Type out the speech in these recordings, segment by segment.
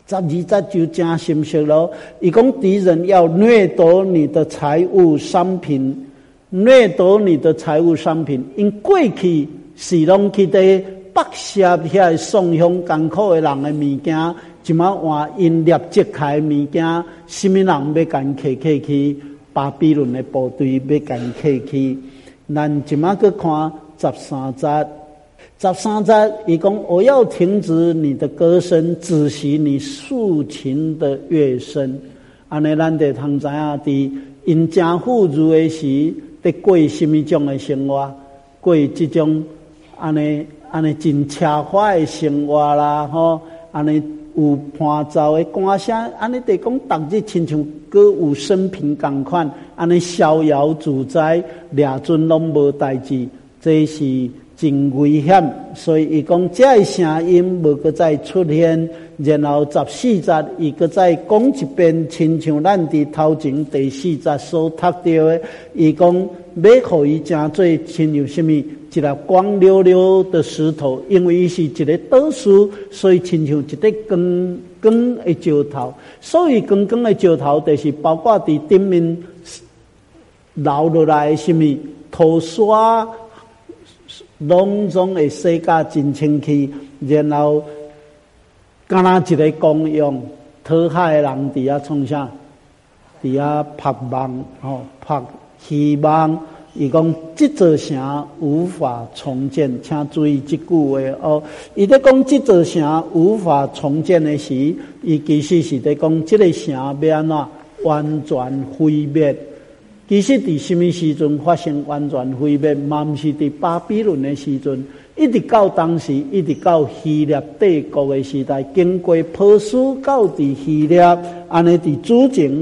12节就真深刻咯。伊讲敌人要掠夺你的财物商品，掠夺你的财物商品，因过去是拢去伫北下遐送乡艰苦的人的物件，即马换因立即开物件，什么人要干客去？巴比伦的部队要干客去。咱即马去看13节。13节，伊讲我要停止你的歌声，止息你竖琴的乐声。安尼，咱得通知影，伫因正富裕的时，得过什么种的生活？过这种安尼真奢华的生活啦，吼，安尼有伴奏的歌声，安尼得讲，逐日亲像歌有生平共款，安尼逍遥自在，掠准拢无代志，这是真危险。所以伊讲这个声音无搁再出现，然后14节伊搁再讲一遍，亲像咱伫头前第4节所读到的，伊讲要互伊成做亲像什么一粒光溜溜的石头，因为伊是一个岛屿，所以亲像一个光光的石头。所以光光的石头就是包括伫顶面流落来的什么土沙，拢总会洗甲真清气，然后敢若一个公用讨海的人伫遐创啥？伫遐拍梦拍希望。伊讲这座城无法重建，请注意这句话哦。伊在讲这座城无法重建的时，伊其实是在讲这个城要安怎完全毁灭。其实伫什么时阵发生完全毁灭？嘛不是伫巴比伦的时阵，一直到当时，一直到希腊帝国的时代，经过波斯到伫希腊，安尼伫主前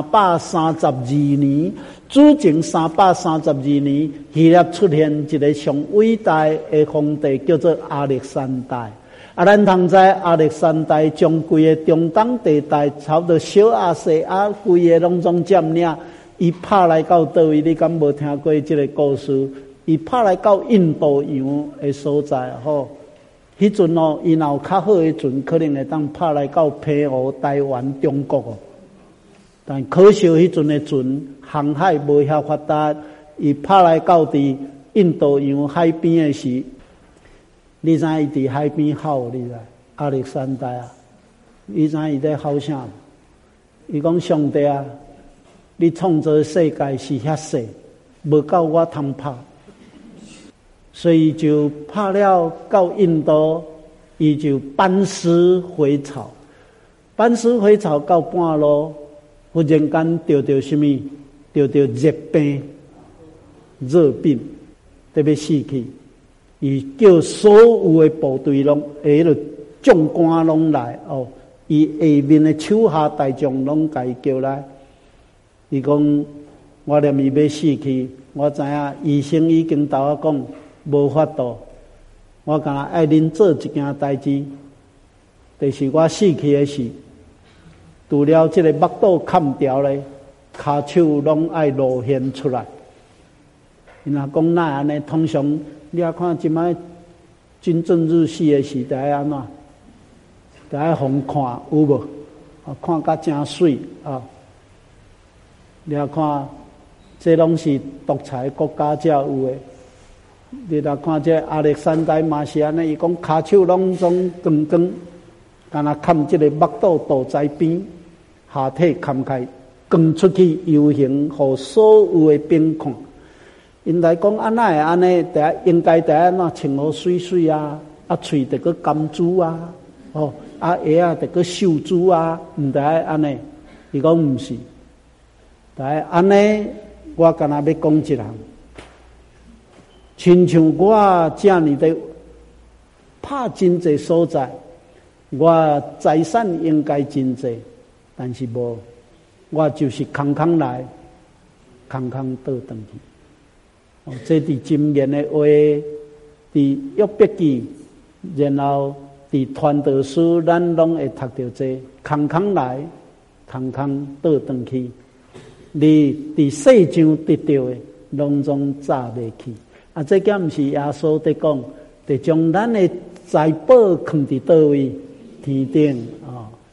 332年。主前332年，希腊出现一个上伟大的皇帝，叫做亚历山大。咱通知亚历山大将规个中东地带，差不多小亚细亚规个拢总占领。伊拍来到倒位？你敢无听过这个故事？伊拍来到印度洋的所在，吼，迄阵哦，伊若有较好的船，可能会当拍来到澎湖、台湾、中国哦。但可惜迄阵的船航海无遐发达，伊拍来到伫印度洋海边的时，你知伊伫海边吼？你知亚历山大啊？你知伊在吼啥？伊讲上帝啊！你创造世界是遐小，无够我通拍，所以就拍了到印度，伊就班师回朝。班师回朝到半路，忽然间得到什么？得到热病、热病，特别死去。伊叫所有的部队拢，迄个将官拢来哦，伊下面的手下大将拢甲伊叫来。伊讲，我念伊要死去，我知影医生已经甲我讲无法度，我敢若爱恁做一件代志，就是我死去的时，除了这个目肚砍掉咧，骹手拢爱露现出来。伊若讲那安尼，通常你啊看即摆军政日系的时代安怎，就爱互看有无？看甲真水啊！你看，这拢是独裁国家才有的。你来看这亚历山大嘛是安尼，伊讲骹手拢总光光，敢若砍这个目肚肚在边，下体砍开，光出去游行，互所有的兵看。因来讲安那会安尼，应该安怎穿好水水啊，喙得个甘珠啊，下啊得个秀珠啊，毋得安尼。伊讲毋是。来，安尼我敢若要讲一项，亲像我这样的拍真济所在，我财产应该真济，但是无，我就是空空来，空空倒转去。这伫箴言的话，伫约伯记，然后伫传道书，咱拢会读到这空空来，空空倒转去。你伫世上得到的，拢总早袂去。这件毋是耶稣在讲，得将咱的财宝藏伫倒位？天顶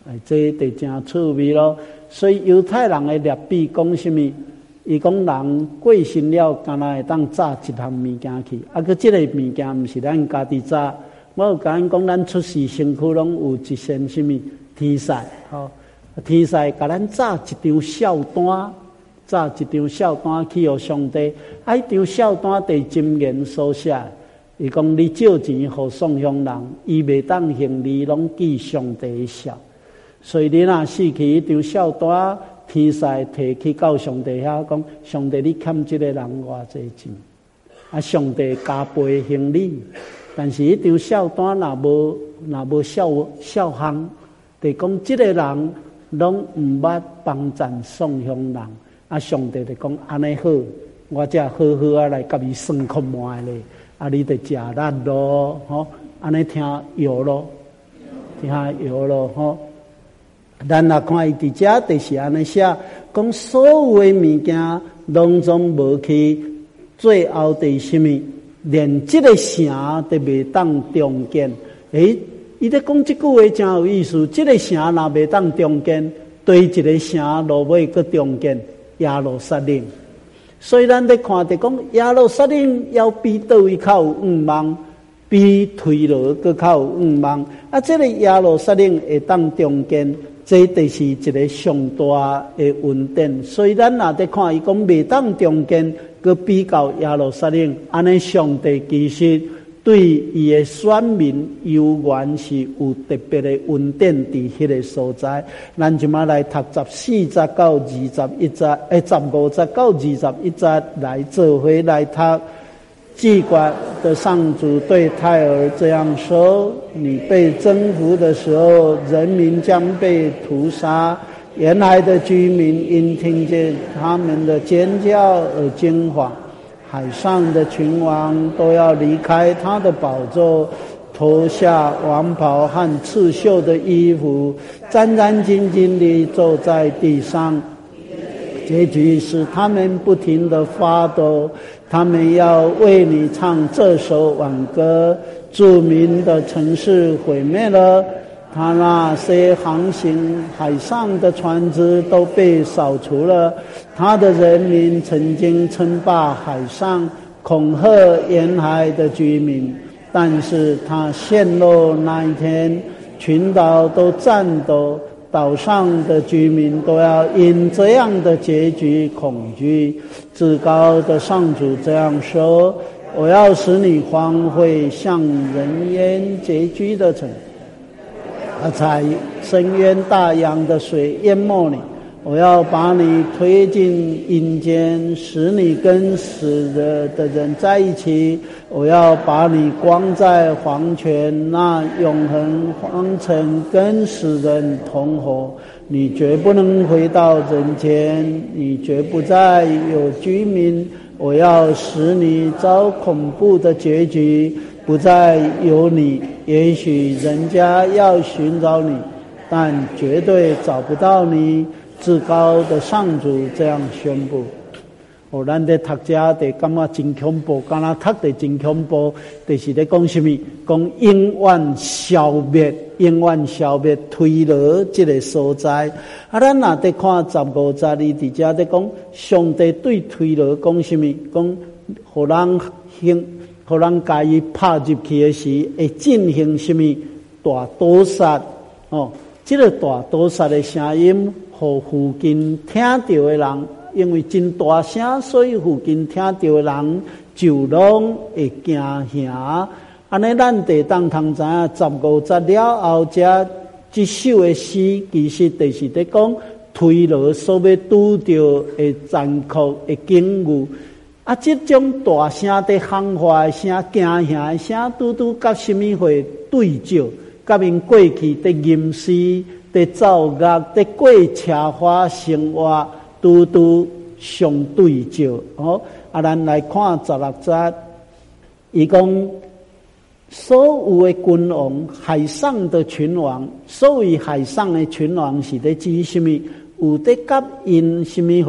这就真趣味咯。所以犹太人的列比讲什么？伊讲人过身了，敢若会当炸一项物件去，佮这个物件毋是咱家己炸。我有甲因讲，咱出世身躯拢有一身什么天使，天使甲咱炸一张孝单，炸一张孝单去互上帝。一张孝单伫箴言所写，伊讲你借钱互送乡人，伊袂当行利，拢记上帝的孝。所以你若死去一张孝单，天使摕去到上帝遐讲，上帝你欠这个人偌济钱，上帝加倍行礼。但是一张孝单若无孝行，就讲这个人拢毋捌帮赞送乡人，上帝就讲安尼好，我才好好来甲你算看卖咧，你就食力咯，安尼听药咯，听药咯，咱若看伊伫遮就是安尼写，讲所有的物件拢总无去，最后第什么？连这个城都袂当中建。伊咧讲这句话真有意思。这个城若袂当中建，对一个城落尾搁中建耶路撒冷。所以咱咧看着讲耶路撒冷要比倒位较有愿望，比推罗搁较有愿望。这个耶路撒冷会当中建。这就是一个上大的恩典，所以咱若在看伊讲袂当中间，佮比较耶路撒冷，安尼上帝其实对伊的选民犹原是有特别的恩典伫迄个所在。咱即马来读14节到21节，15节到21节来做回来读。祭管的上主对泰尔这样说：你被征服的时候，人民将被屠杀，沿海的居民因听见他们的尖叫而惊惶，海上的群王都要离开他的宝座，脱下王袍和刺绣的衣服，战战兢兢地坐在地上。结局是他们不停地发抖，他们要为你唱这首挽歌。著名的城市毁灭了，他那些航行海上的船只都被扫除了，他的人民曾经称霸海上，恐吓沿海的居民，但是他陷落那一天，群岛都颤抖，岛上的居民都要因这样的结局恐惧。至高的上主这样说：我要使你荒废，像人烟结居的城，采深渊大洋的水淹没你。我要把你推进阴间，使你跟死的人在一起。我要把你关在黄泉，那永恒荒城，跟死人同活。你绝不能回到人间，你绝不再有居民。我要使你遭恐怖的结局，不再有你。也许人家要寻找你，但绝对找不到你。至高的上主这样宣布。咱在读者就感觉真恐怖，敢若读得真恐怖，就是咧讲什么？讲永远消灭推罗这个所在。咱若在看15节里，伫遮在讲上帝对推罗讲什么？讲互人家己拍入去的时，会进行什么大屠杀？这个大屠杀的声音，互附近听到的人，因为真大声，所以附近听到的人就拢会惊吓。安尼咱得当通知影15节了后，这首的诗其实就是在讲推罗所要拄到的残酷的境遇。这种大声的喊话的声、惊吓的声，拄甲什么会对照？甲因过去的吟诗、的奏乐、的过车花生活，拄相对照。咱来看16节，伊讲所有的君王，海上的群王，所谓海上的群王是咧指什么？有得甲因什么会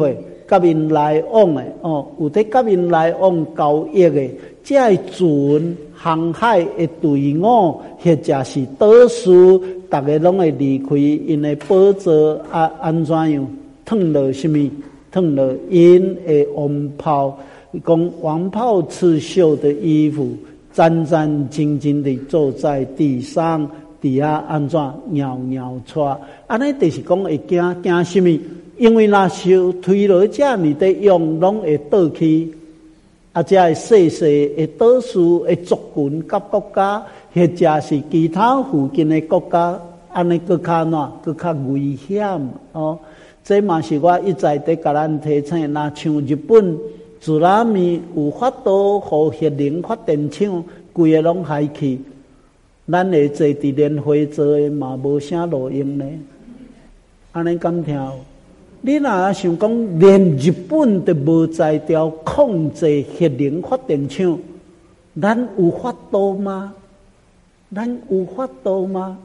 甲因来往的有伫甲因来往交易的，这船航海的队伍，或者是岛屿，大家拢会离开因的宝座安怎样？烫落什么？烫落因的王袍，讲王袍刺绣的衣服，战战兢兢地坐在地上，底下安怎袅袅喘？安尼就是讲会惊什么？因为若受推落遮尼的用，拢会倒去。这会细细的岛屿的族群甲国家，或者是其他附近的国家，安尼更较哪？更较危险这嘛是我一再在甲咱提醒，那像日本自拉米有法度互核能发电厂，规个拢害去，咱会坐伫莲花座的嘛无啥路用呢？安尼敢听？你若想讲，连日本都无在调控制核能发电厂，咱有法度吗？咱有法度吗？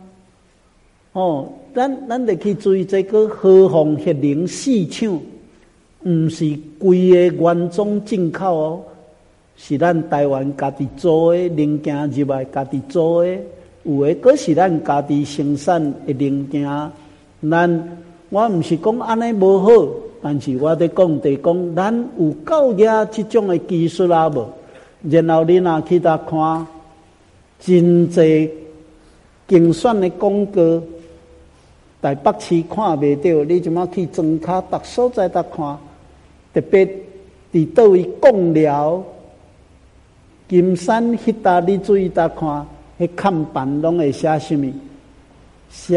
咱得去注意这个何况核能市场，毋是规个原装进口是咱台湾家己做的零件入来家己做的，有的佫是咱家己生产的零件，我毋是讲安尼无好，但是我伫讲，咱有够野即种的技术无？然后你若去搭看，真济竞选的广告，台北市看袂到，你即马去庄脚逐所在搭看，特别伫倒位讲了，金山迄搭你注意搭看，迄看板拢会写什么？写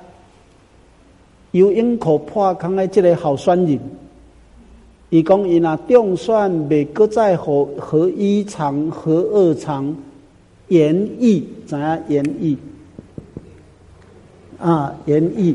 由英国破空的这个候选人，伊讲伊若中选，袂搁再何一场、何二场演绎，知影演绎？演绎，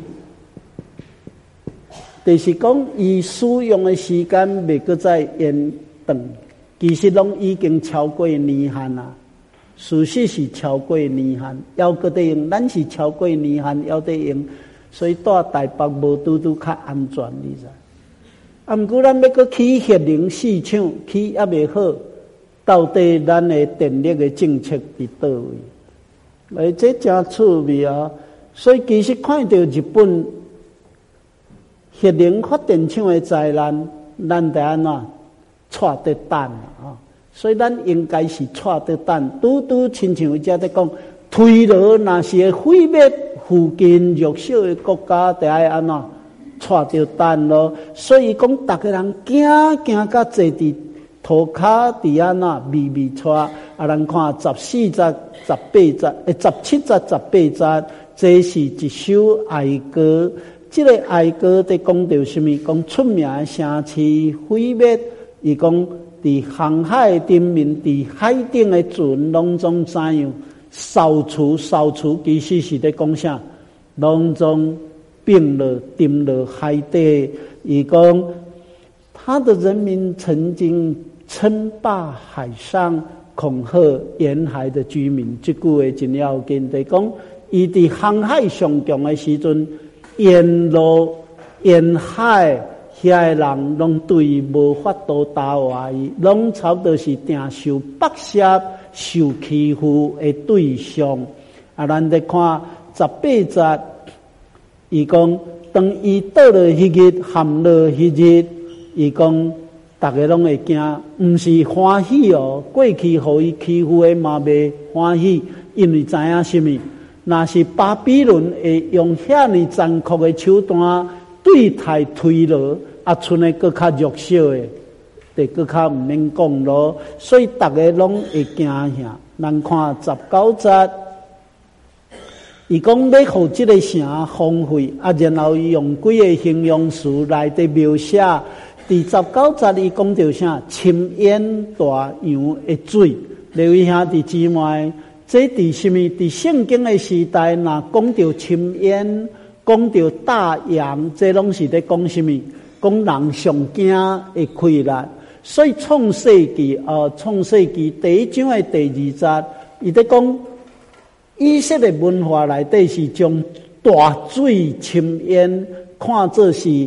就是讲伊使用的时间袂搁再延长，其实拢已经超过年限啦。事实是超过年限，要搁得用，咱是超过年限要得用。所以住台北无拄较安全，你知？毋过咱要搁起核能市场，起也未好，到底咱的电力的政策伫倒位？这真趣味啊！所以其实看到日本核能发电厂的灾难，咱得安怎带得等啊？所以咱应该是带得等，拄亲像遮在讲，推落若是会毁灭附近弱小的国家，得爱安怎带着等咯。所以讲，逐个人惊甲坐伫涂骹伫安怎微带，人看14节、18节、17节、18节，这是一首哀歌。这个哀歌在讲到什么？讲出名的城市毁灭，伊讲伫航海顶面，伫海顶的船拢总怎样？扫除，其实是在讲啥？拢总并了沉了海底。伊讲他的人民曾经称霸海上，恐吓沿海的居民。这句话真要紧，就是讲伊伫航海上强的时阵，沿路沿海遐个人拢对伊无法度打话伊，拢差不多是定受剥削、受欺负的对象。咱得看18节，伊讲当伊倒落迄日，陷落迄日，伊讲大家拢会惊，毋是欢喜哦。过去互伊欺负的嘛袂欢喜，因为知影什么？若是巴比伦会用遐尼残酷的手段对待推落，剩的更较弱小的，就更较毋免讲咯。所以大家拢会惊吓。咱看19节，伊讲要互这个城荒废，然后伊用几个形容词来伫描写。第19节伊讲到啥？深淹大洋的水。留意下伫姊妹，这伫什么？伫圣经的时代，若讲到深淹，讲到大洋，这拢是在讲什么？讲人上惊的溃烂。所以创世纪第一章的第2节，伊在讲以色列文化内底是将大水深淹看作是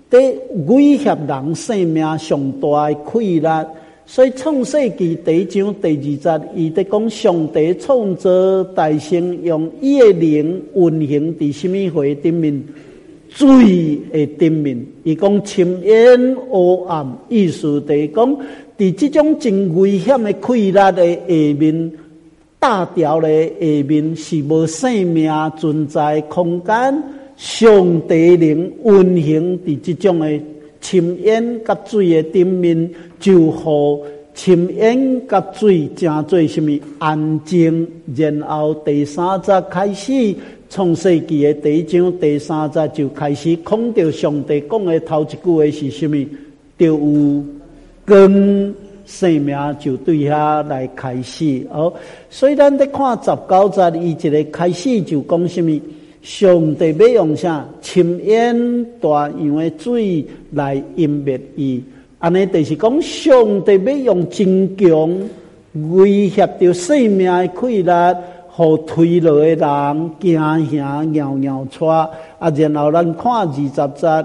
在威胁人生命上大的溃烂。所以创世纪第1章第20，伊在讲上帝创造大成，用伊的灵运行伫什么会顶面？水的顶面。伊讲深渊黑暗，意思就是讲，伫这种真危险的溃烂的下面，大条的下面是无生命存在空间。上帝灵运行伫这种的深渊甲水的顶面，就互深渊甲水成做什么安静。然后第3节开始，创世纪的第1章第3节就开始讲到上帝讲的头一句话是什么？就有根，生命就对遐来开始。所以咱在看19节，伊一个开始就讲什么？上帝要用啥？深渊大样的水来湮灭伊。安尼就是讲，上帝要用真强威胁到生命的溃烂，互推落的人惊吓尿尿喘。然后咱看20节，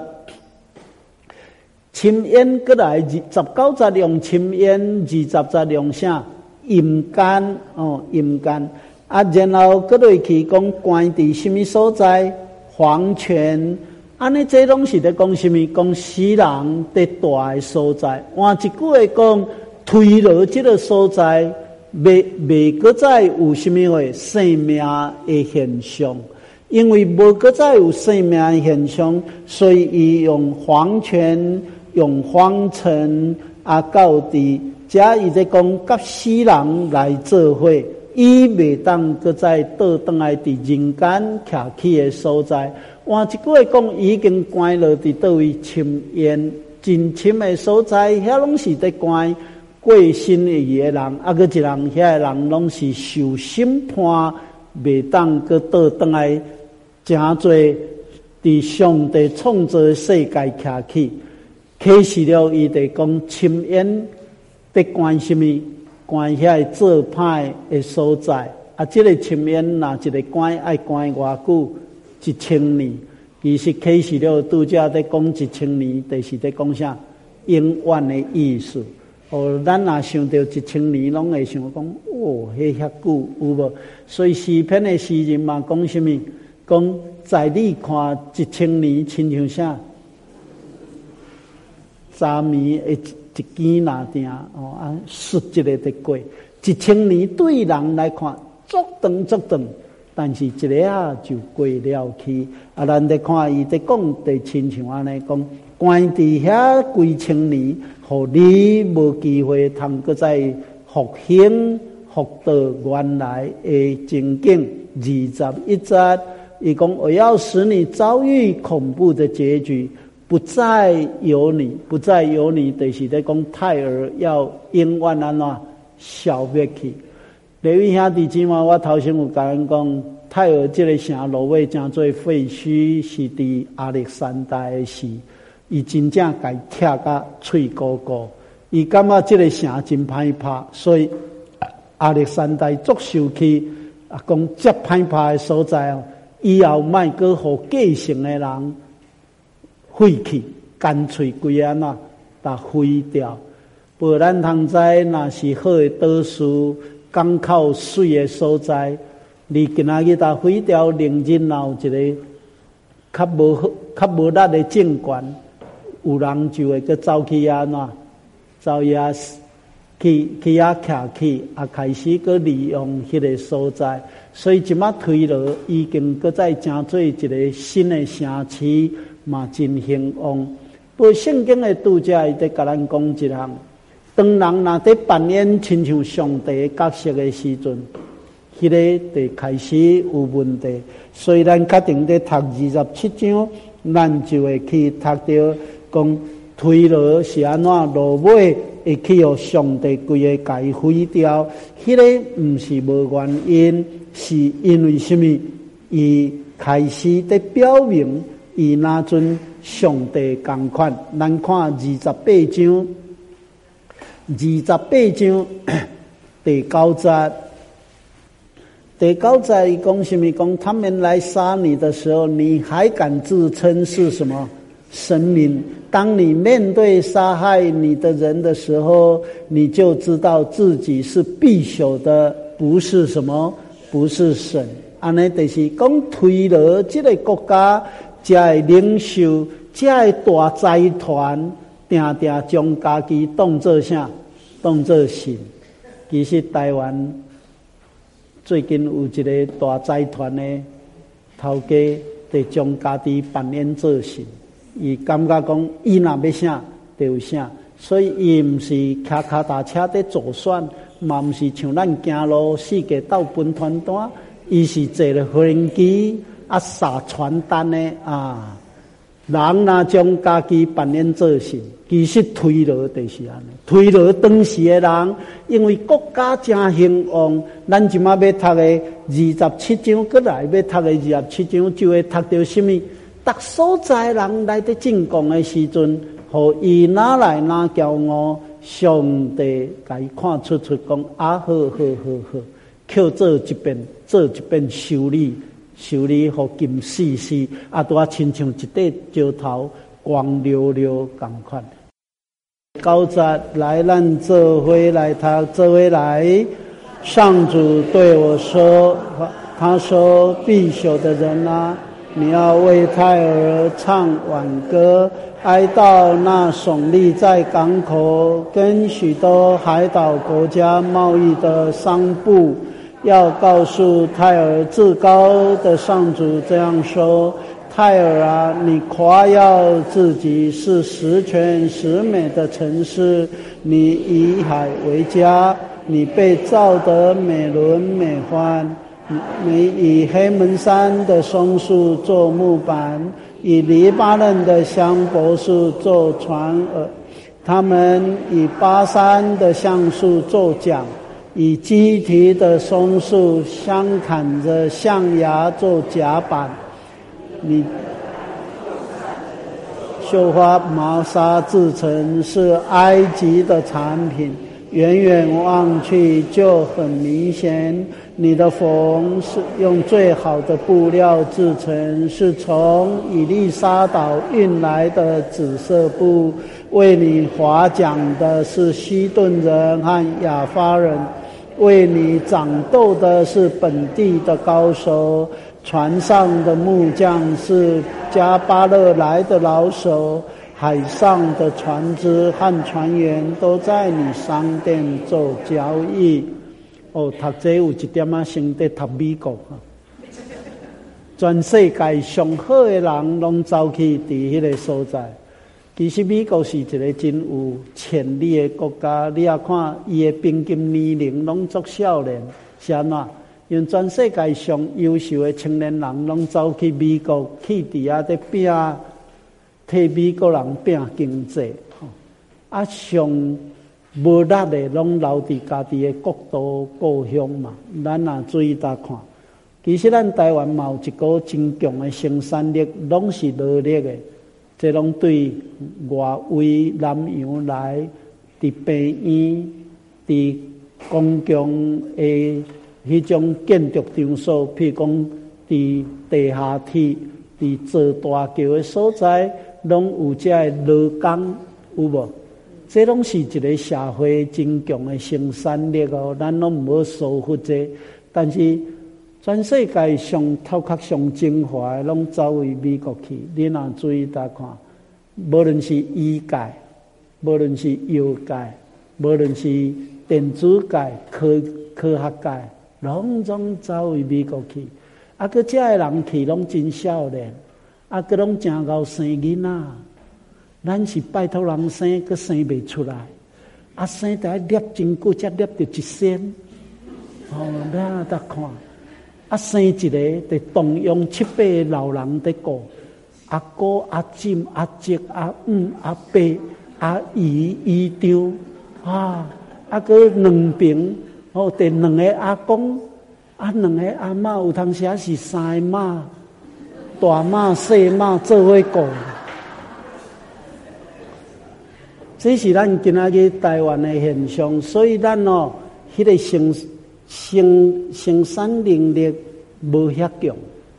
深渊过来19节用深渊，20节用啥？阴间阴间。然后搁落去讲关伫什么所在？黄泉。安尼这拢是咧讲什么？讲死人伫大的所在。换一句话讲，推落这个所在，未搁再有什么话生命的现象。因为无搁再有生命的现象，所以伊用黄泉、用黄尘到伫遮，伊在讲甲死人来做伙。伊袂当搁再倒转来伫人间徛起的所在。换一句话讲，已经关落伫倒位深渊真深的所在，遐拢是伫关过身的伊的人，搁一人遐的人拢是受审判，袂当搁倒转来真侪伫上帝创造的世界徛起。启示了伊伫讲深渊伫关什么？关遐做歹的所在。这个深渊若一个关爱关偌久？1000年。其实启示了拄则在讲1000年，就是在讲啥？永远的意思。咱若想到1000年，拢会想讲，迄遐久有无？所以诗篇的诗人嘛讲什么？讲在你看1000年，亲像啥？昨暝的一更那定瞬一个的过，1000年对人来看足长足长，但是一个就过了去。咱在看伊在讲的亲像安尼讲，关伫遐几千年，互你无机会通搁再复兴复到原来的情景。21节，伊讲我要使你遭遇恐怖的结局。不再有你，不再有你，就是在讲泰尔要永远安怎消灭去。各位兄弟姊妹，我头先有甲咱讲，泰尔这个城落尾成做废墟，是伫亚历山大的事，伊真正该拆甲脆鼓鼓。伊感觉这个城真歹拍，所以亚历山大足受气，讲这歹拍的所在以后莫搁互继承的人废弃，干脆规安怎把毁掉。无咱通知，若是好的岛屿、港口水的所在，你今仔日把毁掉，另日有一个较无力的政权，有人就会去走去安怎，走遐去遐徛起，开始去利用迄个所在。所以即马推落已经搁再成做一个新的城市。嘛真兴旺。不过圣经的拄则伊在甲咱讲一项，当人若在扮演亲像上帝角色的时阵，迄个就开始有问题。所以咱决定在读27章，咱就会去读到讲推落是安怎落尾会去互上帝规个甲伊毁掉。迄个毋是无原因，是因为什么？伊开始在表明。伊那阵上帝同款，咱看28章第9节，第9节伊讲什么？讲他们来杀你的时候，你还敢自称是什么生命。当你面对杀害你的人的时候，你就知道自己是必朽的，不是什么，不是神。安尼就是讲推了这个国家，这个领袖，这个大财团，定定将家己当作啥？当作神。其实台湾最近有一个大财团的头家，就将家己扮演做神。伊感觉讲，伊若要啥就有啥，所以伊毋是骑脚踏车在助选，嘛毋是像咱行路世界斗分传单，伊是坐了无人机撒传单的啊。人若将家己扮演做神，其实推落就是安尼。推落当时的人，因为国家真兴旺，咱即马要读的27章过来，要读的27章就会读到什么？逐所在人来得进贡的时阵，互伊哪来哪骄傲，上帝甲伊看出讲啊，好，扣做一遍修理互金细细，拄啊亲像一块石头光溜溜同款。90来，咱做伙来读，做伙来。上主对我说，他说：“必朽的人啊，你要为泰尔唱挽歌，哀悼那耸立在港口跟许多海岛国家贸易的商埠。要告诉泰尔至高的上主这样说：泰尔啊，你夸耀自己是十全十美的城市，你以海为家，你被造得美轮美奂。你以黑门山的松树做木板，以黎巴嫩的香柏树做船耳，他们以巴山的橡树做桨，以基提的松树相砍着象牙做甲板。你绣花毛纱制成是埃及的产品，远远望去就很明显。你的缝是用最好的布料制成，是从以利沙岛运来的紫色布。为你划桨的是西顿人和亚发人，为你掌舵的是本地的高手。船上的木匠是加巴勒来的老手，海上的船只和船员都在你商店做交易。读这有一点先得读美国全世界上好的人拢走去伫迄个所在。其实美国是一个真有潜力的国家，你也看伊的平均年龄拢足少年，是安怎？因为全世界上优秀的青年人拢走去美国去伫遐在拼，替美国人拼经济，上无力的拢留伫家己的国都故乡嘛。咱也注意大看，其实咱台湾嘛有一个真强的生产力，拢是劳力的，这拢对外围南洋来伫病院、伫公共的迄种建筑场所，譬如讲伫地下铁、伫做大桥的所在，拢有这个劳工，有无？这拢是一个社会真强的生产力哦，咱拢唔好疏忽这。但是全世界上头壳上精华的，拢走回美国去。你若注意大看，无论是医界，无论是药界，无论是电子界、科学界。拢总走回美国去，佮遮个人去拢真少年，佮拢真够生囡仔。咱是拜托人生，佮生袂出来，生得捏真久，才捏到一仙。咱得看，生一个得动用7、8个老人在顾，阿哥、阿婶、阿叔、阿姆、阿伯、阿姨、姨丈，佮2边。第2个阿公，2个阿嬷，有当时是3个嬷，大嬷、小嬷做伙顾。这是咱今仔日台湾的现象，所以咱迄个生产能力无遐强，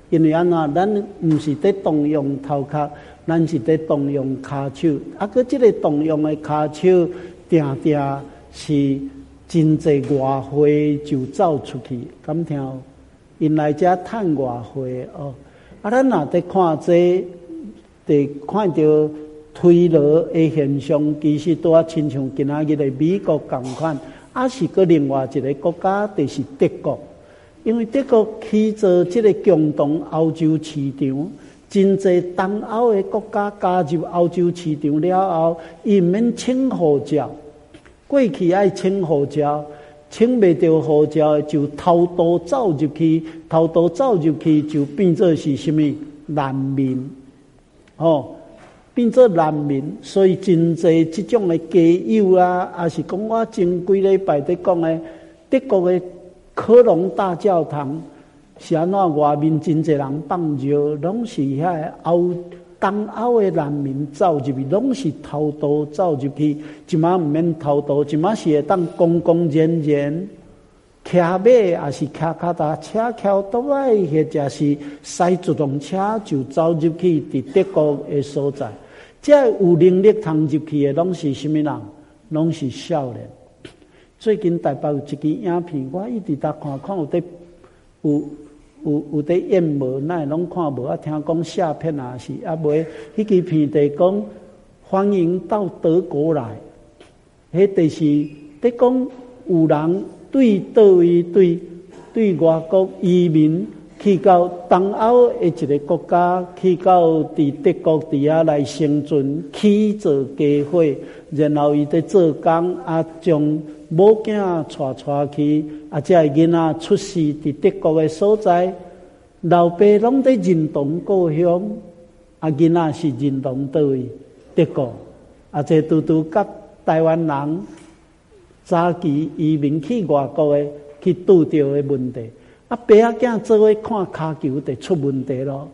因为安怎，咱毋是在动用头壳，咱是在动用骹手。啊，佮即个动用的骹手，定定是真济外汇就走出去，敢听？因来遮趁外汇哦。啊，咱若在看这，伫看到推罗的现象，其实拄啊亲像今仔日的美国共款，啊是个另外一个国家，就是德国。因为德国去做这个共同欧洲市场，真济东欧的国家加入欧洲市场了后，伊毋免请护照，过去爱请护照，请袂到护照就偷渡走入去，偷渡走入去就变做是什么难民，变做难民，所以真济这种的家友啊，也是讲我前几礼拜在讲的德国的。科隆大教堂是安怎外面真侪人放尿，拢是遐东欧的难民走入去，拢是偷渡走入去。即马毋免偷渡，即马是会当公公然然骑马，也是骑脚踏车、骑倒来，或者是驶自动车就走入去伫德国的所在。这有能力通入去的，拢是什么人？拢是少年。最近台北有一支影片，我一直看有在有在演无，那拢看无啊。听讲下片也是啊，袂迄支片在讲欢迎到德国来，迄就是在讲有人对倒位对外国移民去到东欧的一个国家，去到伫德国底下来生存，起做家伙，然后伊在做工啊，将某囝带去，啊，这囡仔出世伫德国的所在，老爸拢在认同故乡，啊，囡仔是认同倒位德国，啊，这拄甲台湾人早期移民去外国的去拄到的问题，啊，爸仔囝做伙看骹球就出问题咯。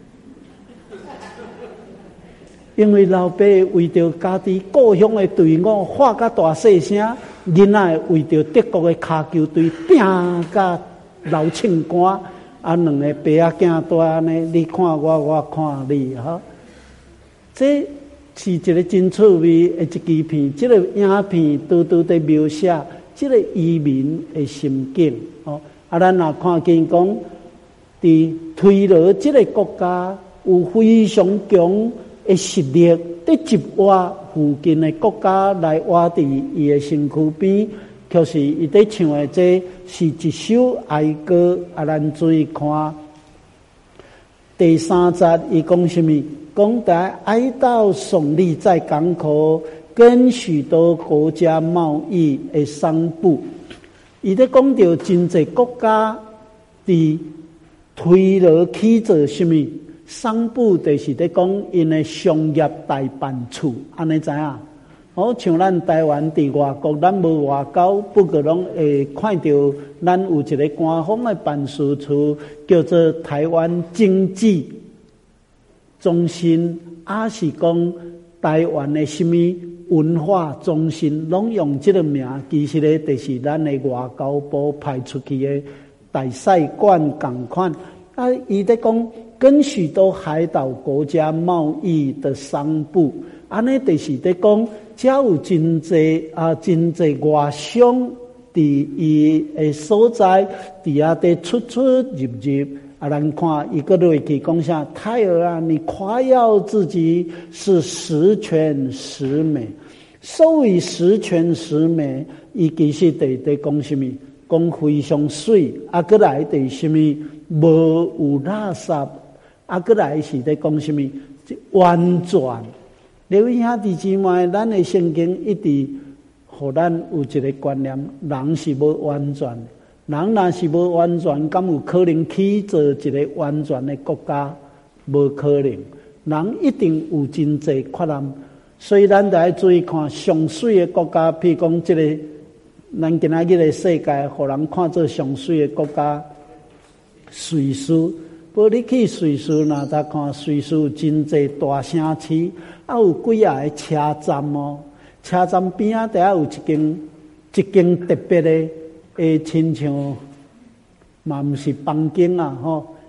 因为老爸为着家己故乡的队伍喊甲大细声，囡仔为着德国的骹球队拼甲流枪杆，啊，两个爸仔囝都安尼，你看我，我看你，哈。这是一个真趣味的一支片，这个影片拄在描写这个移民的心境，哦。啊，咱若看见讲，伫推罗这个国家有非常强的实力，伫集挖附近的国家来挖伫伊的身躯边，确实伊伫唱的这是一首哀歌。啊，咱注意看第3节，伊讲什么？讲在哀悼耸立在港口，跟许多国家贸易的商埠。伊在讲到真济国家伫推罗起做什么商埠，就是在讲因的商业大办处，安尼知影？好像咱台湾伫外国，咱无外交，不过拢会看到咱有一个官方的办事处，叫做台湾经济中心，也是讲台湾的什么文化中心，拢用这个名，其实咧就是咱的外交部派出去的大使馆同款。啊，伊在讲跟许多海岛国家贸易的商埠，安尼就是在讲，只有真济外商伫伊的所在，伫遐伫出入。啊，咱看一个落去讲啥，泰尔啊，你夸耀自己是十全十美，所谓十全十美，伊其实在讲什么？讲非常水，啊，过来伫什么？无有垃圾，啊，过来是在讲什么？完全。留意下弟兄们，咱的圣经一直互咱有一个观念，人是无完全的。人若是无完全，敢有可能去做一个完全的国家？无可能。人一定有真济缺陷，所以咱得注意看上水的国家，譬如讲这个，咱今仔日的世界，互人看做上水的国家，瑞士。不，你去瑞士，若再看瑞士有真济大城市，啊有几啊个车站哦，车站边仔底下有一间特别的。亲像嘛毋是房间啊，吼，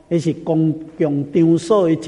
迄是公共场所的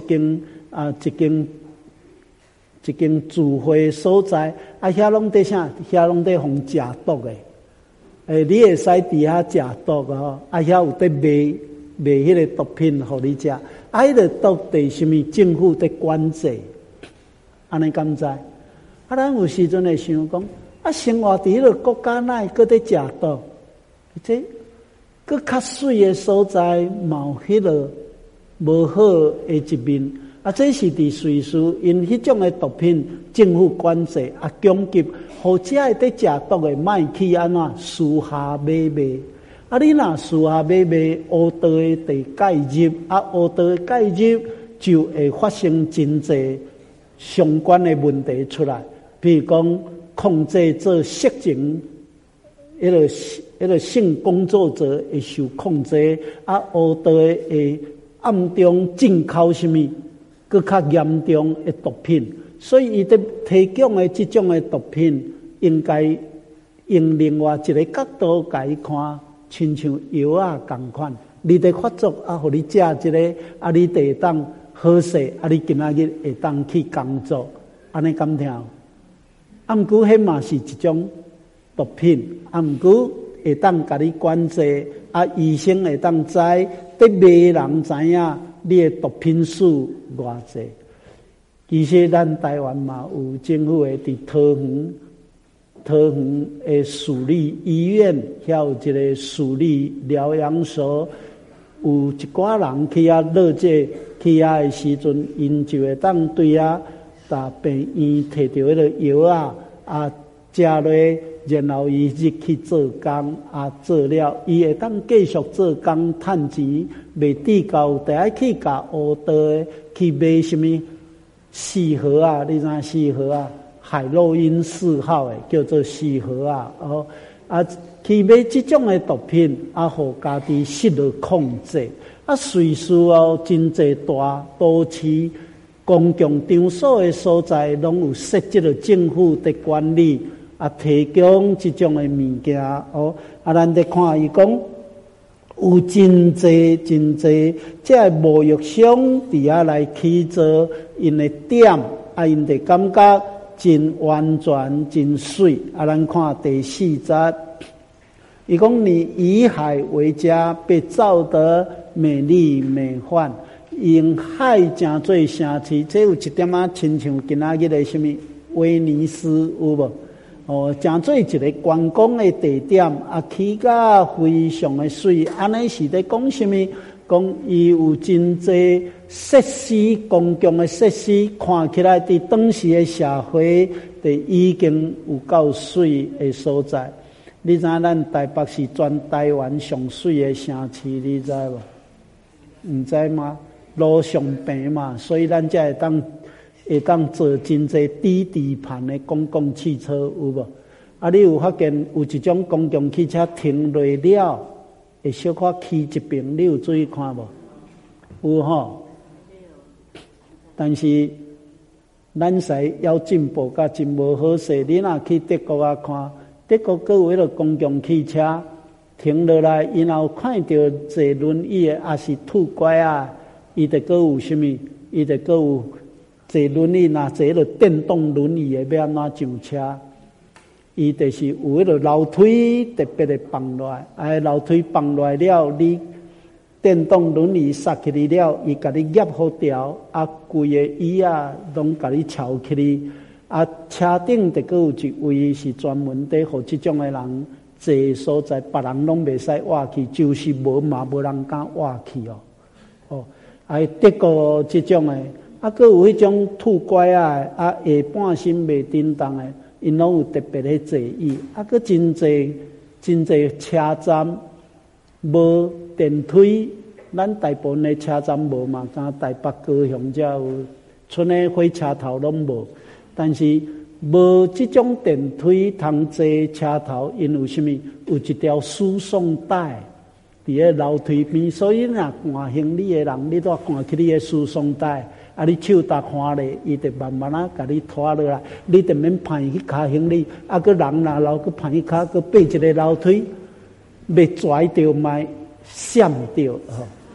一间聚会所在，遐拢伫啥？遐拢伫互食毒的。你会使伫遐食毒吼，遐有伫卖迄个毒品互你食。迄个毒伫什么？政府伫管制，安尼敢知？咱有时阵会想讲，生活伫迄个国家内搁伫食毒，这搁较水的所在，嘛有迄个无好的一面。这是伫随时因迄种的毒品，政府管制攻击，或者会伫食毒的，莫去安怎私下买卖。你若私下买卖，黑道的得介入，黑道的介入就会发生真侪相关的问题出来。比如讲，控制做色情，迄个性工作者会受控制，黑道的会暗中进口什么？更较严重的毒品，所以伊伫提供的这种的毒品，应该用另外一个角度来看，亲像药啊同款。你伫发作互你食一个，你就会当好势，你今仔日会当去工作，安尼敢听？毋过迄嘛是一种毒品，毋过会当甲你管制，医生会当知，得卖人知影。你的毒品数偌济？其实咱台湾嘛有政府的伫桃园的市立医院，遐有一个市立疗养所，有一寡人去遐落这去遐的时阵，因就会当对遐大病院摕到迄个药食落，然后伊入去做工做了，伊会当继续做工赚钱，袂抵到第一去甲黑道的去买什么四盒你知四盒海洛因4号的叫做四盒去买这种的毒品互家己失去控制随时真侪大都市公共场所的所在，拢有设置了政府的管理。提供这种的物件咱得看伊讲有真侪这沐浴商伫遐来起做因的点因得感觉真完全真水咱看第4节，伊讲你以海为家，被造得美丽美幻，用海诚做城市。这有一点亲像今仔日的什么威尼斯有无？诚做一个观光的地点起甲非常的水，安尼是在讲什么？讲伊有真侪设施，公共的设施，看起来伫当时的社会，已经有够水的所在。你知影咱台北是全台湾上水的城市，你知无？唔知吗？路上平嘛，所以咱才会当做真侪低底盘的公共汽车有无？你有发现有一种公共汽车停落了，会小可起一边，你有注意看无？有吼。但是咱使要进步，甲真无好势。你若去德国看，德国各有迄个公共汽车停落来，然后看到坐轮椅的，也是拄拐伊就各有什么？伊就各有。坐轮椅，若坐迄个电动轮椅的，要安怎上车？伊就是有迄个楼梯特别的放落来，楼梯放落来了，你电动轮椅刹起来了，伊甲你夹好调，规个椅拢甲你翘起来，车顶就有一位是专门伫互即种的人坐所在，别人拢袂使挖去，就是无人敢挖去德国即种的。佫有迄种拄拐下半身袂振动的，因拢有特别的座椅。佫真侪车站无电梯，咱大部分的车站无嘛，敢台北、高雄才有，剩的火车头拢无。但是无即种电梯通坐车头，因为什么？有一条输送带伫咧楼梯边，所以若赶行李的人，你都赶去你的输送带。你手搭看咧，伊就慢慢甲你拖落来，你就免攀去卡行李。个人若老去攀去卡，个爬一个楼梯，要拽着卖闪着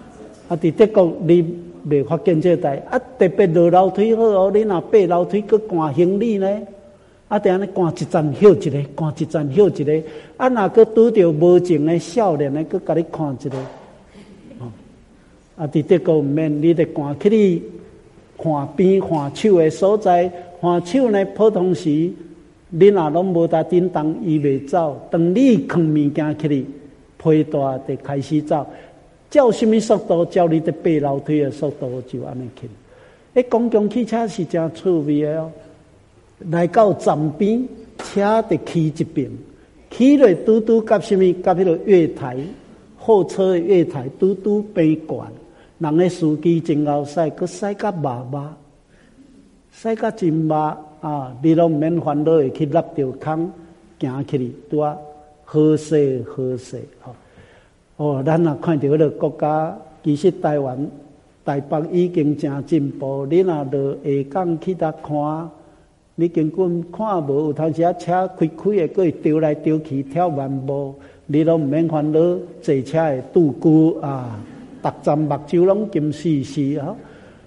啊，伫德国你未发现这代，啊，特别落楼梯好哦，你若爬楼梯去赶行李呢，啊，定安尼赶一站歇一个，赶一站歇一个，啊，若去拄着无情的少年的，去甲你看一个，啊，伫德国毋免，你得赶去你看边看手的所在，看手呢，普通时你若拢无搭叮当，伊袂走，当你扛物件起哩，批大就开始走。照什么速度？照你的爬楼梯的速度就安尼去。公共汽车是真趣味的哦。来到站边，车得起一边，起来拄拄甲什么？甲迄个月台，货车的月台拄拄边管，人的司机真后驶，佮驶甲麻麻，驶甲真麻啊！你拢免烦恼会去落着空，行起哩拄啊，好势好势吼。哦，咱若看到迄个国家，其实台湾、台北已经真进步。你若落下港去搭看，你根本看无，有当时啊车开开的，佫会丢来丢去，跳慢步，你拢毋免烦恼，坐车会拄久啊，逐站目睭拢金丝丝吼。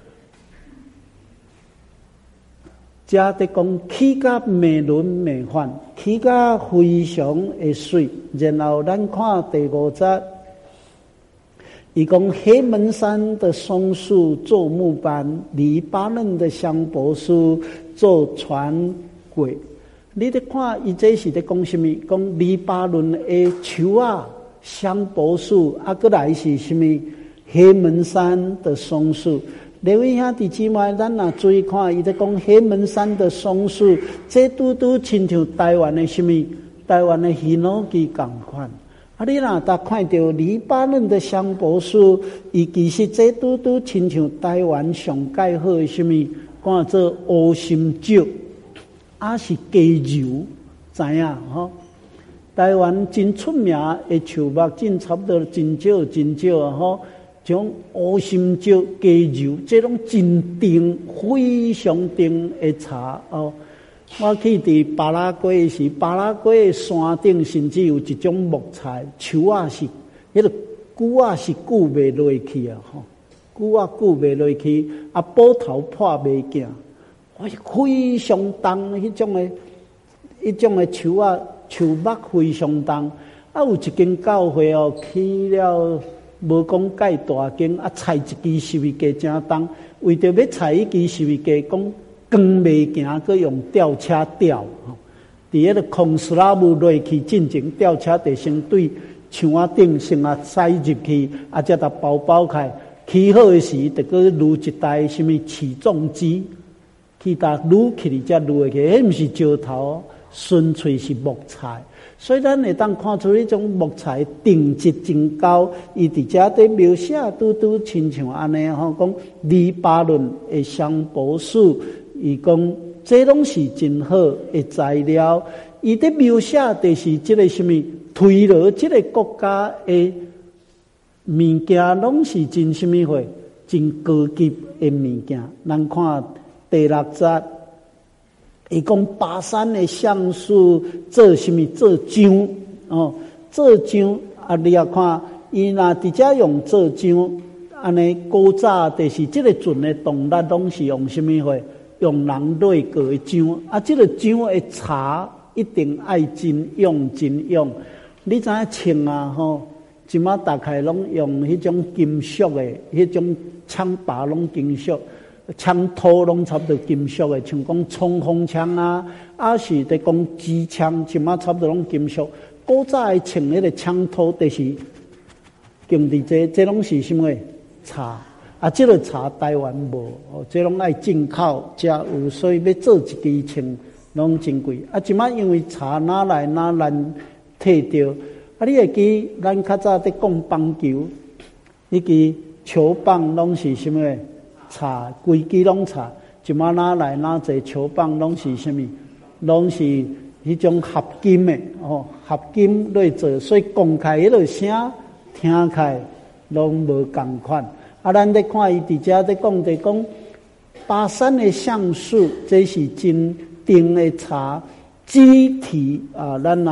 遮伫讲起甲美轮美奂，起甲非常的水。然后咱看第5节。伊讲黑门山的松树做木板，黎巴嫩的香柏树做船轨。你得看伊这是在讲什么？讲黎巴嫩的树啊、香柏树，啊，过来是什么？黑门山的松树。各位兄弟姊妹，咱若注意看，伊在讲黑门山的松树，这拄拄亲像台湾的什么？台湾的檜榔枝同款。啊！你若搭看到黎巴嫩的香柏树，伊其实这拄拄亲像台湾上介好的什么？看做乌心石，啊是加柔，知影吼？台湾真出名的树木，真差不多真少真少啊！吼，种乌心石加柔，这种真定非常定的茶哦。我去伫巴拉圭时，巴拉圭的山顶甚至有一种木材，树啊是，迄个骨啊是久袂落去啊，吼，骨啊久袂落去，啊布头破袂镜，非常重，迄种的树啊，树木非常重。啊，有一间教会哦，去了无讲介大间，啊，踩一支十字架真重，为着要踩一支十字架，讲。光袂行，佮用吊车吊，伫迄个空斯拉姆落去进前，吊车得先对墙仔顶先塞入去，啊，才得包开。起好诶时，得佮撸一台什么起重机，去搭撸起才撸去，迄毋是石头，纯粹是木材。所以咱会当看出迄种木材定质真高，伊伫遮伫描写拄拄亲像安尼吼，讲黎巴嫩诶香柏树。伊讲，这拢是真好的材料。伊伫描写就是即个什么，推落即个国家的物件，拢是真什么货，真高级的物件。咱看第6节，伊讲巴山的橡树做什么？做浆哦，做浆啊！你也看，伊若直接用做浆，安尼古早就是即个船的动力，拢是用什么货？用人类过的浆啊，这个浆的茶一定爱真用真用。你知影穿啊吼，即马大概拢用迄种金属的，迄种枪把拢金属，枪托拢差不多金属的，像讲冲锋枪啊，啊是在讲机枪，即马差不多拢金属。古早的穿迄个枪托，就是用伫这拢是什么茶？啊，这个茶台湾无，哦，这拢爱进口才有，所以要做一支枪，拢真贵。啊，即摆因为茶哪来哪难摕着，啊，你会记咱较早在讲棒球，迄支球棒拢是什么？茶，规支拢茶。即摆哪来哪侪球棒拢是什么？拢是迄种合金的哦，合金来做，所以讲开迄个声听开拢无共款。啊，咱在看伊伫遮在讲巴山的橡树，这是真定的茶。枝体啊，咱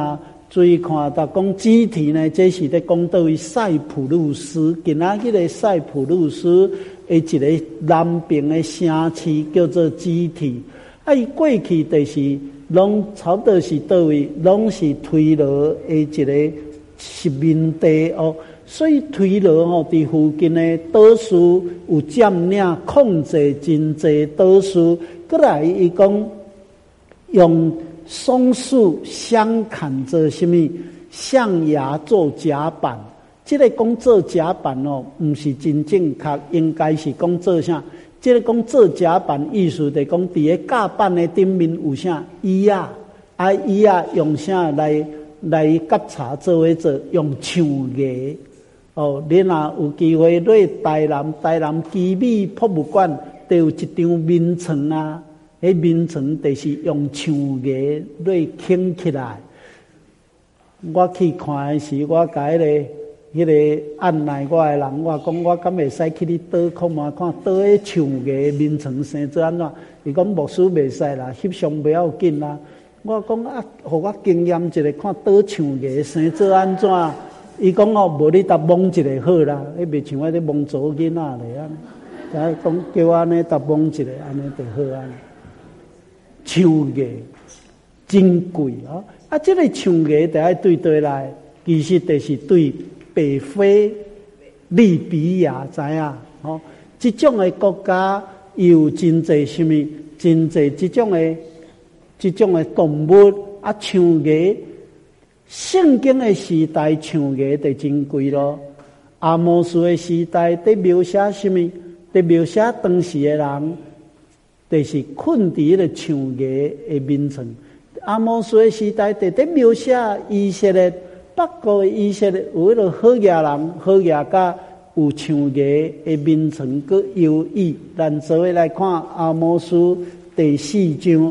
注意看，他讲基体呢，这是在讲到于塞浦路斯。今仔日个塞浦路斯的一个南边的城市叫做基体。伊过去就是拢差不多是倒位，拢是推罗的一个殖民地哦。所以推罗吼伫附近的岛屿有占领控制真济岛屿。过来伊讲用松树相砍做什么象牙做甲板，这个讲做甲板哦，不是真正确，应该是讲做啥？这个讲做甲板意思就是讲伫个甲板的顶面有啥椅啊，椅啊用啥来夹茶做为做用象牙哦。你若有机会落台南基美博物馆，都有一张面床啊。迄面床就是用象牙来倾起来。我去看的时，我甲迄个按捺我的人，我讲我敢会使去你岛看嘛？看岛迄象牙面床生做安怎？伊讲牧师袂使啦，翕相不要紧啦。我讲啊，互我经验一下，看岛象牙生做安怎？伊讲哦，无你搭蒙一下好啦，迄袂像我咧蒙祖囡仔咧安尼。才讲叫我安尼搭蒙一下，安尼就好安尼。象牙真贵啊！这个象牙就爱对对来，其实就是对北非、利比亚知影哦。这种的国家有真济什么？真济这种的动物啊，象牙。圣经的时代，象牙就真贵咯。阿摩斯的时代，在描写什么？在描写当时的人。就是困伫个象牙的面床。阿摩斯的时代，在描写以色列北国的以色列有迄个好野人、好野家有象牙的面床，佮游艺。咱做伙来看阿摩斯第4章。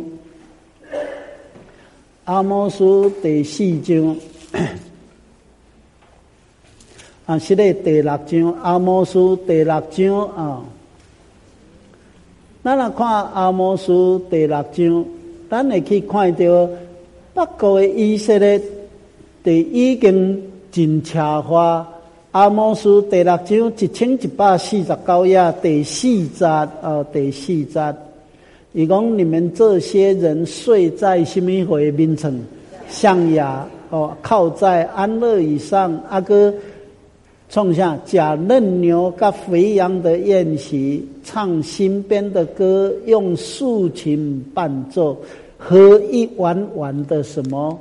阿摩斯第4章啊，是咧第6章。阿摩斯第6章啊。咱若看阿摩斯第6章，咱会去看到北国的以色列已经真邪化。阿摩斯第6章1149页第4节第4节，伊讲你们这些人睡在什么火面床？象牙靠在安乐椅上，个创下假嫩牛跟肥羊的宴席，唱新编的歌，用竖琴伴奏，喝一碗碗的什么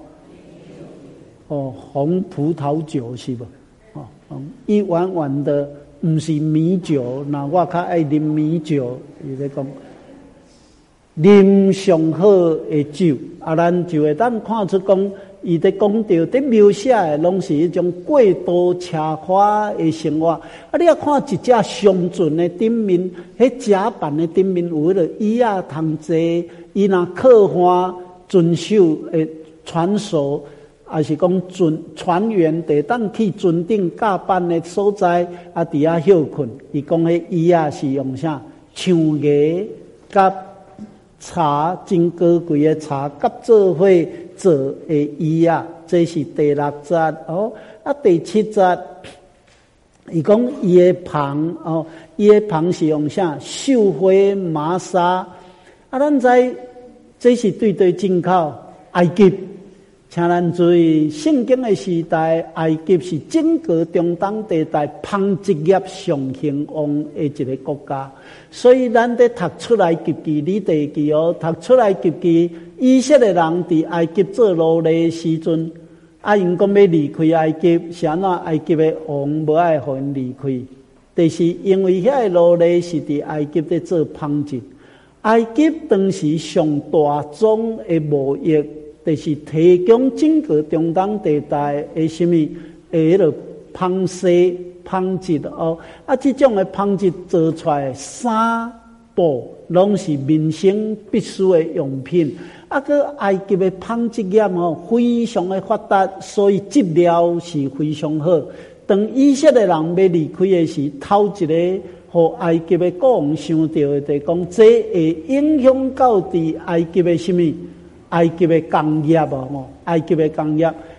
红葡萄酒是不？一碗碗的不是米酒，那我较爱啉米酒，伊在讲啉上好的酒咱就会当看出讲。伊在讲到，在描写的拢是一种过度奢华的生活。你要看一只上船的顶面，迄甲板的顶面有迄个椅啊通坐，伊若靠岸遵守的传授，还是讲船员得当去船顶甲板的所在，伫遐休困。伊讲迄椅啊是用啥？象牙甲茶真高贵的茶，甲做伙。做的椅啊，这是第6节第7节，伊讲伊的棚伊的棚是用啥？绣花麻纱咱知这是对进口埃及，请咱注意，圣经的时代，埃及是整个中东地带纺织业上兴旺的一个国家，所以咱在读出来及记里地记读出来及记。以色列人伫埃及做奴隶的时阵，因讲要离开埃及，是安怎？埃及的王无爱互因离开，就是因为遐个奴隶是伫埃及在做纺织。埃及当时上大宗的贸易，就是提供整个中东地带的什么迄个纺织这种的纺织做出来衫布，拢是民生必须的用品。个埃及的纺织业非常的发达，所以质料是非常好。当以色列人要离开的时，头一个和埃及的国王想到的，就是讲这会影响到伫埃及的什么？埃及的工业埃及的工业，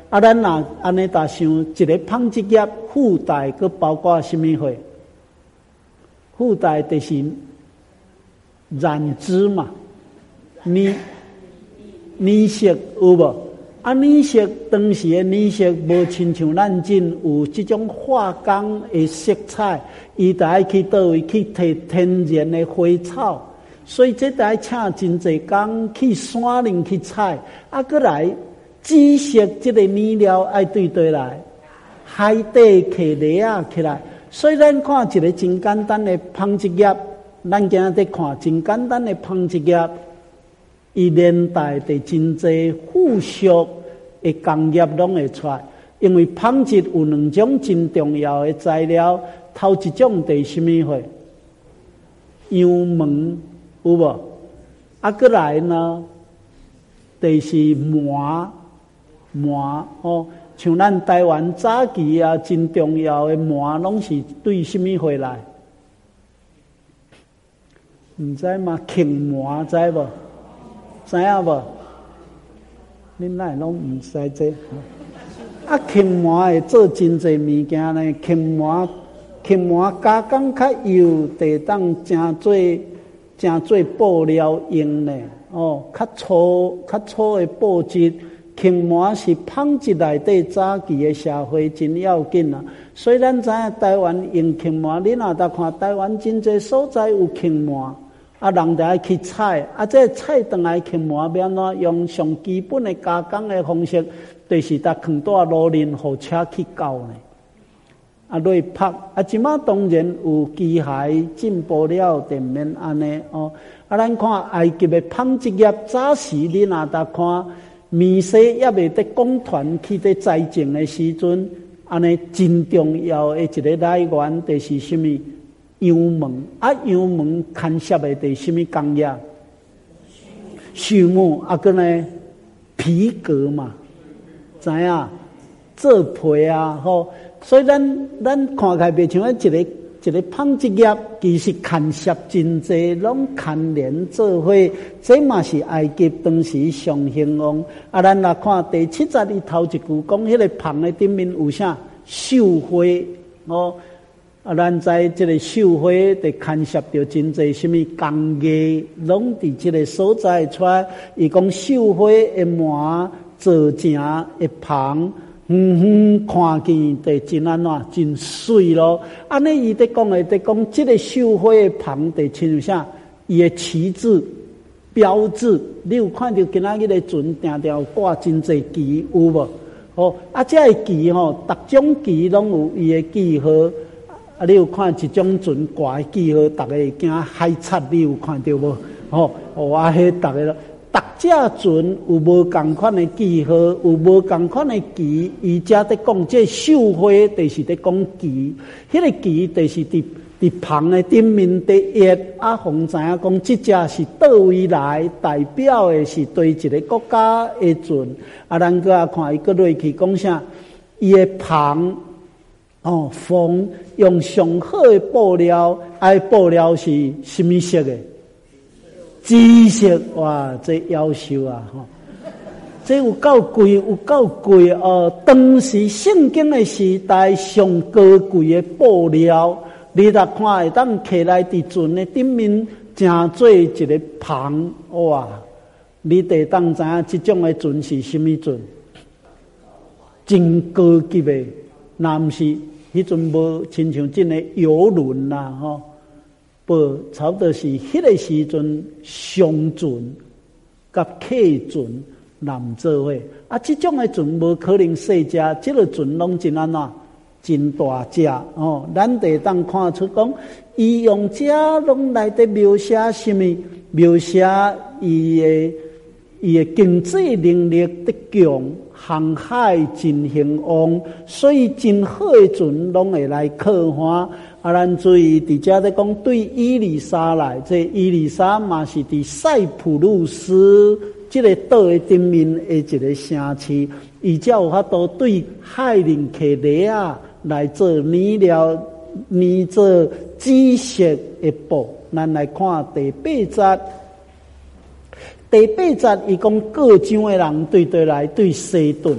啊，咱若安尼搭想，一个纺织业附带佮包括什么货？附带就是染织嘛，染色有无？啊，染色当时的染色无亲像咱真有这种化工的色彩，伊就爱去倒位去摕天然的花草，所以这就爱请真济工去山林去采，啊，过来紫色这个染料爱对对来，海底摕泥啊起来，所以咱看一个真简单的纺织业，咱今日看真简单的纺织业。伊连带的真济附属的工业拢会出来，因为纺织有两种真重要的材料，头一种就是什么货？羊毛有无？啊，过来呢，就是麻哦，像咱台湾早期啊，真重要的麻拢是对什么货来？唔知嘛？莿麻知无？知影无？恁哪拢唔知这？啊，莿麻会做真济物件呢？莿麻加工较油，地当真做布料用呢。哦，较粗的布质，莿麻是纺织内底早期的社会真要紧啊。所以咱知影台湾用莿麻，恁若搭看台湾真济所在有莿麻。啊，人就爱去采，啊，这采回来莿麻要安怎用上基本的加工的方式，就是搭放在路轮互车去搞呢。啊，落拍，啊，即马当然有机械进步了，就免安尼哦。啊，咱看埃及的纺织业早时，你若搭看米西也未得讲团去得栽种的时阵，安尼真重要的一个来源就是什么？羊毛啊，羊毛牵涉的是什么工业？畜牧啊，个呢皮革嘛，知影做皮啊，吼。所以咱看起来袂像一个纺织业，其实牵涉真济，拢牵连做伙。这嘛是埃及当时上兴旺啊。咱来看第7节里头一句讲，迄个棚的顶面有啥？绣花哦。啊，咱在这个绣花的牵涉到真济什么工艺，拢伫这个所在出来。伊讲绣花的麻做成的棚，看见得真安怎真水咯。安尼伊在讲的，在讲这个绣花的棚得亲像啥？伊的旗帜、标志，你有看到今仔日的船定定挂真济旗有无？哦，啊，这个旗吼，逐种旗拢有伊的记号。啊！你有看一种船挂记号，大家会惊海贼，你有看到无？哦，哇！迄大家，逐只船有无共款的记号，有无共款的旗，伊才在讲这绣花，就是在讲旗。迄个旗就是伫棚的顶面伫页啊，互知影讲，即只是倒位来，代表的是对一个国家的船。啊，咱搁啊看伊搁落去讲啥？伊的棚。哦，缝用上好的布料，布料是什么色的？紫色，哇，这夭寿啊！吼，这有够贵哦！当时圣经的时代上高贵的布料，你来看会当摕来伫船的顶面，正做一个棚，哇！你得当知影这种的船是什么船？真高级的，那毋是？迄阵无亲像真诶游轮啦，吼，不，差不多是迄个时阵商船甲客船南做伙。啊，这种诶船无可能细只，这个船拢真安怎？真大只哦。咱得当看出讲，伊用这拢来得描写什么？描写伊诶经济能力的强。航海真兴旺，所以真好的船拢会来靠岸。啊，咱注意伫遮咧讲对伊丽莎来，这伊丽莎嘛是伫塞浦路斯这个岛的顶面的一个城市，伊才有法度对海林摕泥啊来做染料，染做紫色的布。咱来看第8节。第8节，伊讲各疆的人对来对西顿，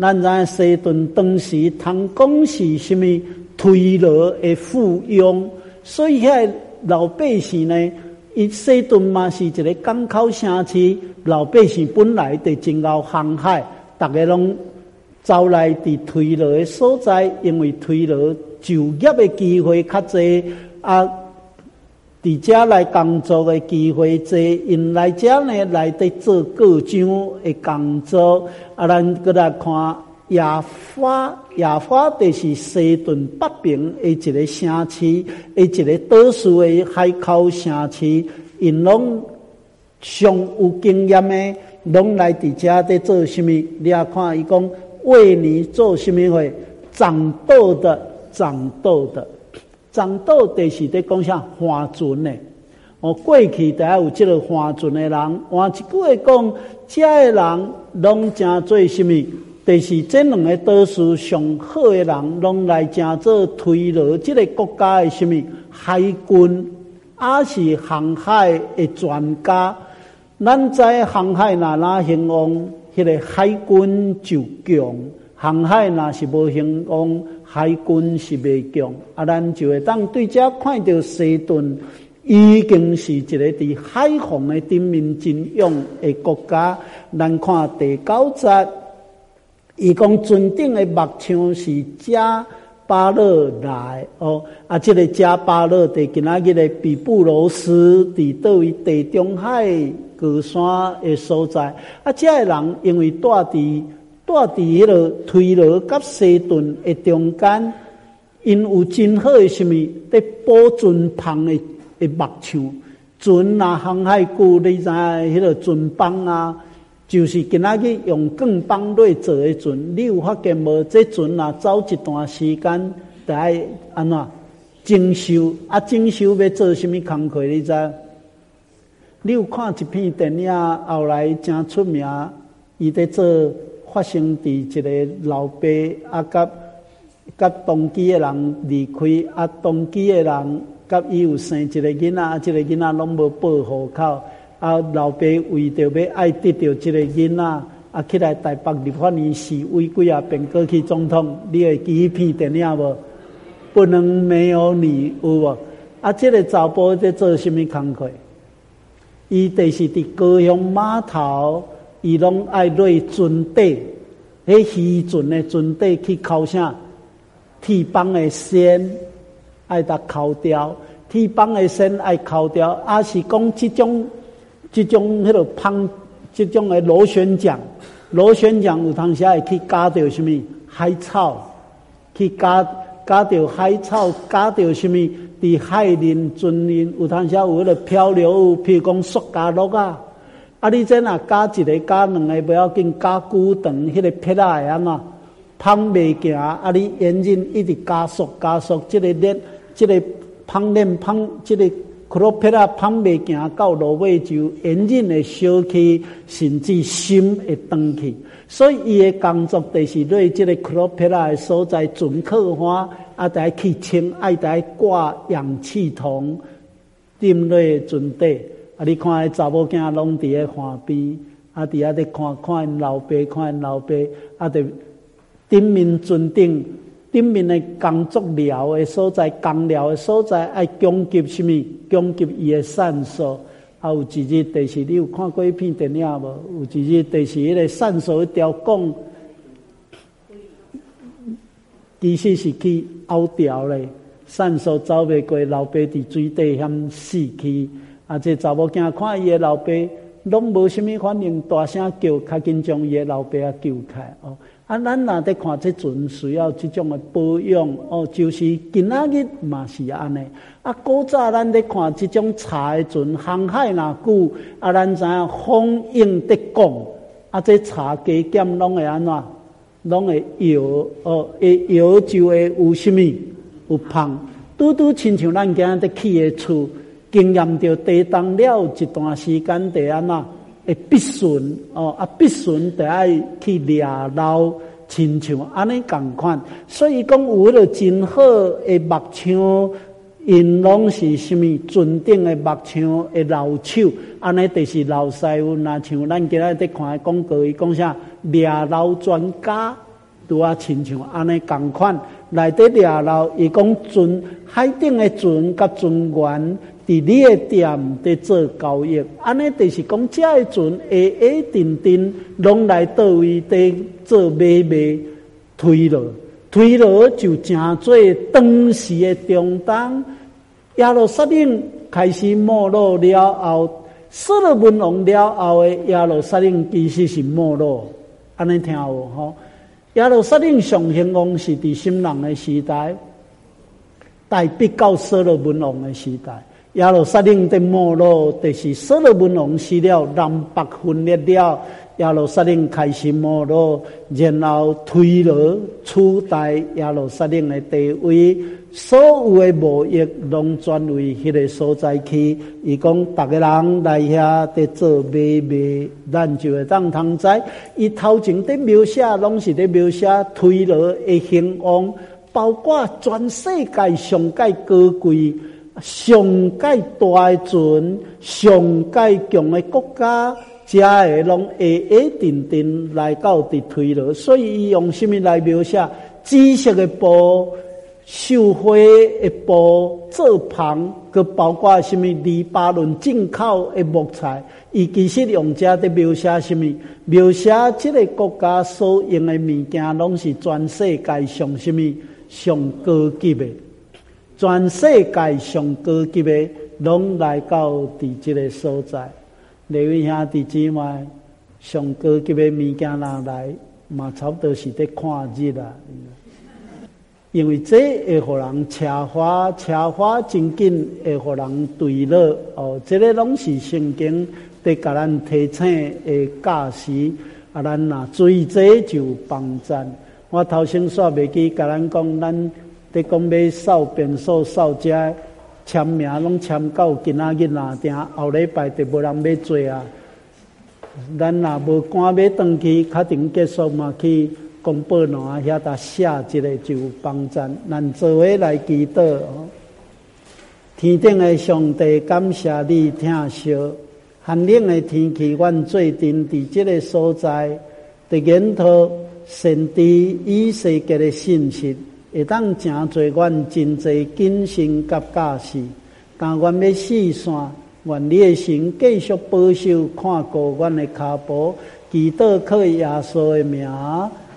咱知西顿当时通讲是什么推罗的附庸，所以遐老百姓呢，伊西顿嘛是一个港口城市，老百姓本来就真够航海，大家拢走来伫推罗的所在，因为推罗就业的机会较济啊。伫遮来工作的机会济，因来遮呢来得做各种的工作。啊，咱搁来看亚法，亚法就是西顿北边的一个城市，的一个岛屿的海口城市，因拢上有经验的，拢来伫遮在做什么？你也看伊讲为你做什么会长豆的，长豆的。长岛就是在讲啥花船呢？过去大家有这个花船的人，换一句话讲，这的人拢真做什么？就是这两个岛屿上好的人，拢来真做推罗这个国家的什么海军，也是航海的专家。咱在航海哪兴旺，迄个海军就强；航海若是无兴旺，海军是未强，啊，咱就会当对遮看到西顿已经是一个伫海防的顶面真勇的国家。咱看第9节，伊讲尊顶的目枪是加巴勒来啊，这个加巴勒伫今仔日的比布罗斯，伫倒位地中海高山的所在，啊，这个人因为住伫迄个推罗甲西顿的中间，因有真好的什么在保船旁的目枪，船啊航海久，你知迄个船帮啊，就是今仔日用钢帮类做的船。你有发现无？这船啊走一段时间，得爱安怎精修啊？精修要做什么工课？你知？你有看一片电影，后来真出名，伊在做。发生伫一个老爸啊，甲当机的人离开啊，当机的人甲伊有生一个囡仔，啊，这个囡仔拢无报户口啊，老爸为着要爱得到这个囡仔啊，起来台北立法院示威几啊遍过去总统，你会记迄片电影无？不能没有你有无？啊，这个查甫在做什么工课？伊就是伫高雄码头。伊拢爱落船底，迄渔船的船底去扣啥？铁棒的线爱搭扣掉，铁棒的线爱扣掉，啊是讲这种迄个棒，这种的螺旋桨有当时会去加到什么海草，去加到海草，加到什么？伫海面、船面有当时有迄个漂流物，譬如讲塑胶落啊。啊！你这若加一个加两个不要紧，加久长，迄个撇仔会安怎芳袂行？啊！你引擎一直加速，这个链，这个芳链芳，这个克罗撇仔芳袂行到路尾就引擎会烧起，甚至心会断去。所以伊的工作就是对这个克罗撇仔的所在准克花，啊，得去清，爱得挂氧气筒，踮落船底。啊！你看，迄查某囝拢伫咧岸边，啊，伫遐咧看因老爸，啊，伫顶面船顶的工作寮的所在，工寮的所在，爱攻击什么？攻击伊的善素。啊，有一日第四，你有看过一片电影无？有一日第四，迄个善素一条讲，其实是去拗掉咧，善素走袂过，老爸伫水底险死去。啊！这查某囝看伊的老爸，拢无什么反应，大声叫，较紧将伊的老爸啊救开哦。啊，咱若在看这船需要这种的保养哦，就是今仔日嘛是安尼。啊，古早咱在看这种茶的船，航海若久，啊，咱知影风应得讲，啊，这茶加减拢会安怎？拢会摇哦，会摇就会有什么？有芳，拄亲像咱今仔在起的厝。经验着地动了一段时间，得安怎会必顺哦啊，必顺得爱去抓捞，亲像安尼共款。所以讲有迄个真好的目枪，因拢是什么船顶的目枪的老手，安尼就是老师傅。那像咱今仔在看的广告，伊讲啥抓捞专家拄啊亲像安尼共款，内底掠漏，伊讲船海顶的船甲船员伫你的店伫做交易，安尼就是讲遮个船下定定拢来倒位伫做买卖推落就真做当时的中东耶路撒冷开始没落了后，所罗门王了后的耶路撒冷其实是没落，安尼听有吼？耶路撒冷上兴旺是伫新人的时代，代笔到所罗门王的时代。耶路撒冷的没落，就是所罗门王死了，南北分裂了，耶路撒冷开始没落，然后推罗取代耶路撒冷的地位，所有的贸易拢转为迄个所在去。伊讲，逐个人来遐伫做买卖，咱就会当通知。伊头前伫描写，拢是伫描写推罗的兴旺，包括全世界上界高贵。上界大的船，上界强的国家，遮个拢定定来到伫推罗，所以伊用什么来描写？紫色的布、绣花的布做棚，佮包括什么黎巴嫩进口的木材，伊其实用遮伫描写什么？描写这个国家所用的物件，拢是全世界上什么上高级的。全世界上高级的，拢来到伫这个所在。各位兄弟姊妹，上高级的物件拿来，嘛差不多是在看日啦。因为这会互人车花真紧会互人对落哦。这个拢是圣经在甲咱提醒的教示，啊，咱若注意这就帮赞。我头先煞袂记甲咱讲咱。伫讲要扫便所扫遮签名，拢签到今仔日哪定，后礼拜就无人要做啊。咱若无赶要转去，确定结束嘛，去公布栏遐搭写一个就帮赞，咱做伙来祈祷。天顶的上帝，感谢你听惜寒冷的天气，阮做阵伫这个所在，伫研讨先知以世界的信息。会当诚侪阮真侪谨慎甲教示，但阮要四散，愿你的神继续保守看顾阮的脚步，祈祷靠耶稣的名。